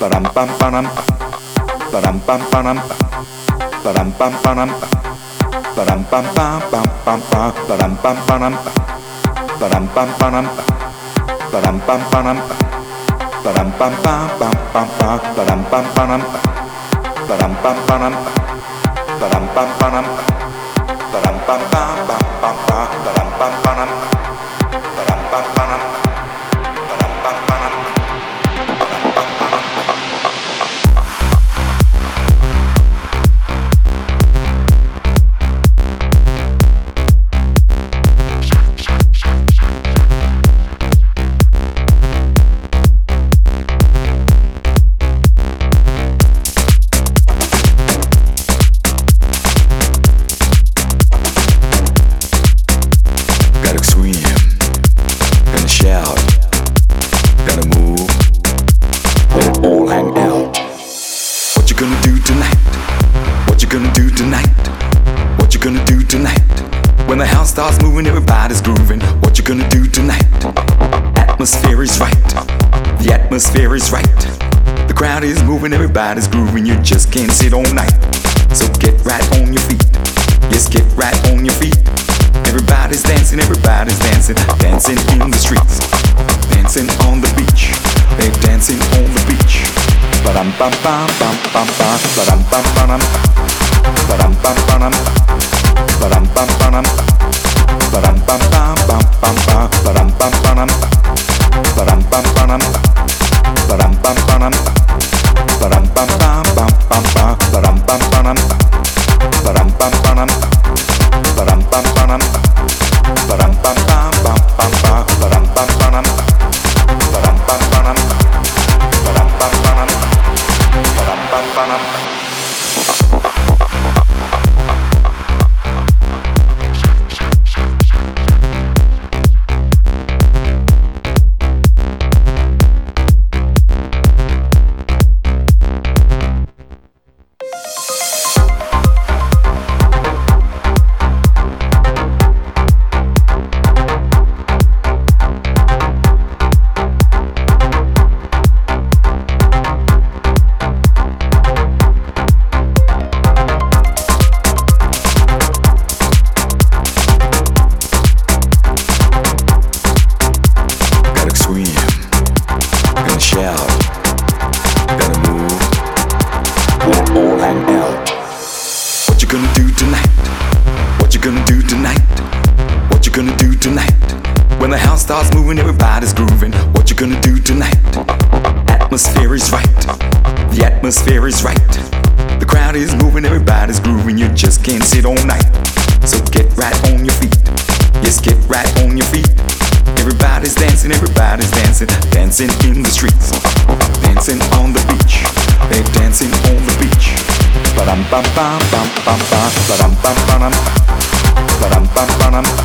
Atmosphere is right. The crowd is moving, everybody's grooving. You just can't sit all night. So get right on your feet. Yes, get right on your feet. Everybody's dancing, dancing in the streets, dancing on the beach. They're dancing on the beach. Ba-dum bum bum bum bum bum. Ba-dum bum bum. Ba-dum bum bum. Ba-dum bum bum. Ba-dum bum bum bum bum bum. Ba-dum bum bum. Ba-dum bum bum. Ba-dum bum bum. Ba-dum bum bum bum bum bum. Ba-dum bum bum. Ba-dum bum bum. Ba-dum bum bum. Ba-dum bum bum bum bum bum. Ba-dum bum bum. Ba-dum bum bum. Ba-dum bum bum. Ba-dum bum bum. Atmosphere is right. The crowd is moving, everybody's grooving. You just can't sit all night. So get right on your feet. Yes, get right on your feet. Everybody's dancing, dancing in the streets, dancing on the beach. They're dancing on the beach. Ba-dum bum bum bum bum bum. Ba-dum bum bum. Ba-dum bum bum.